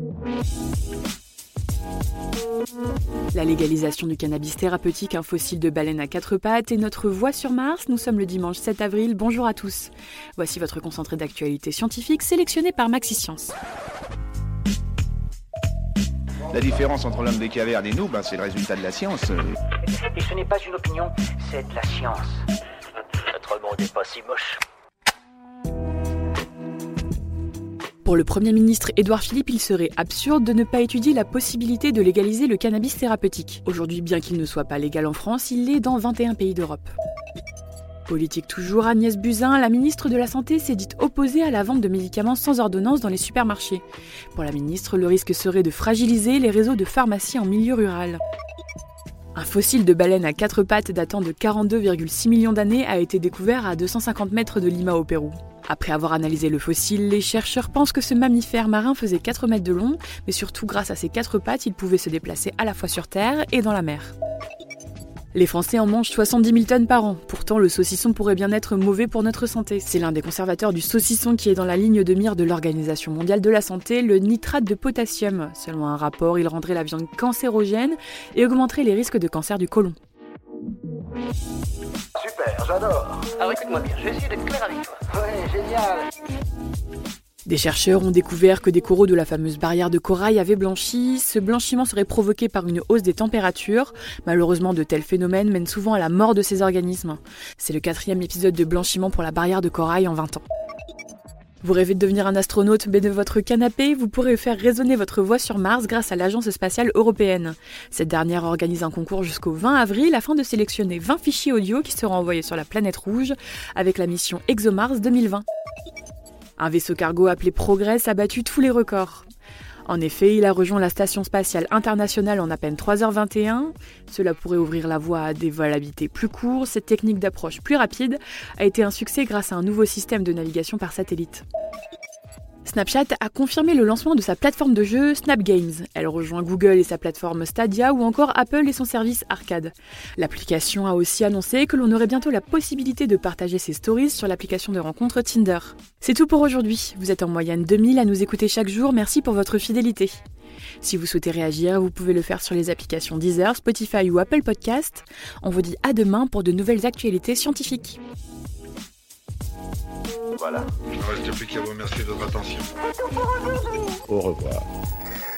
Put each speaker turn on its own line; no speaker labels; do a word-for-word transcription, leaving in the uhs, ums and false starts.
La légalisation du cannabis thérapeutique, un fossile de baleine à quatre pattes et notre voix sur Mars. Nous sommes le dimanche sept avril. Bonjour à tous. Voici votre concentré d'actualité scientifique sélectionné par Maxi Science.
La différence entre l'homme des cavernes et nous, ben, c'est le résultat de la science.
Et ce n'est pas une opinion, c'est de la science. Notre monde n'est pas si moche.
Pour le Premier ministre Édouard Philippe, il serait absurde de ne pas étudier la possibilité de légaliser le cannabis thérapeutique. Aujourd'hui, bien qu'il ne soit pas légal en France, il l'est dans vingt et un pays d'Europe. Politique toujours, Agnès Buzyn, la ministre de la Santé, s'est dite opposée à la vente de médicaments sans ordonnance dans les supermarchés. Pour la ministre, le risque serait de fragiliser les réseaux de pharmacies en milieu rural. Un fossile de baleine à quatre pattes datant de quarante-deux virgule six millions d'années a été découvert à deux cent cinquante mètres de Lima au Pérou. Après avoir analysé le fossile, les chercheurs pensent que ce mammifère marin faisait quatre mètres de long, mais surtout grâce à ses quatre pattes, il pouvait se déplacer à la fois sur terre et dans la mer. Les Français en mangent soixante-dix mille tonnes par an. Pourtant, le saucisson pourrait bien être mauvais pour notre santé. C'est l'un des conservateurs du saucisson qui est dans la ligne de mire de l'Organisation mondiale de la santé, le nitrate de potassium. Selon un rapport, il rendrait la viande cancérogène et augmenterait les risques de cancer du côlon.
Super, j'adore. Alors écoute-moi bien, je vais essayer d'être clair avec toi. Ouais, génial.
Des chercheurs ont découvert que des coraux de la fameuse barrière de corail avaient blanchi. Ce blanchiment serait provoqué par une hausse des températures. Malheureusement, de tels phénomènes mènent souvent à la mort de ces organismes. C'est le quatrième épisode de blanchiment pour la barrière de corail en vingt ans. Vous rêvez de devenir un astronaute, mais de votre canapé, vous pourrez faire résonner votre voix sur Mars grâce à l'Agence spatiale européenne. Cette dernière organise un concours jusqu'au vingt avril afin de sélectionner vingt fichiers audio qui seront envoyés sur la planète rouge avec la mission ExoMars deux mille vingt. Un vaisseau cargo appelé Progress a battu tous les records. En effet, il a rejoint la Station spatiale internationale en à peine trois heures vingt et un. Cela pourrait ouvrir la voie à des vols habités plus courts. Cette technique d'approche plus rapide a été un succès grâce à un nouveau système de navigation par satellite. Snapchat a confirmé le lancement de sa plateforme de jeu Snap Games. Elle rejoint Google et sa plateforme Stadia ou encore Apple et son service Arcade. L'application a aussi annoncé que l'on aurait bientôt la possibilité de partager ses stories sur l'application de rencontre Tinder. C'est tout pour aujourd'hui. Vous êtes en moyenne deux mille à nous écouter chaque jour. Merci pour votre fidélité. Si vous souhaitez réagir, vous pouvez le faire sur les applications Deezer, Spotify ou Apple Podcast. On vous dit à demain pour de nouvelles actualités scientifiques.
Voilà.
Il ne reste plus qu'à vous remercier de votre attention.
Au revoir.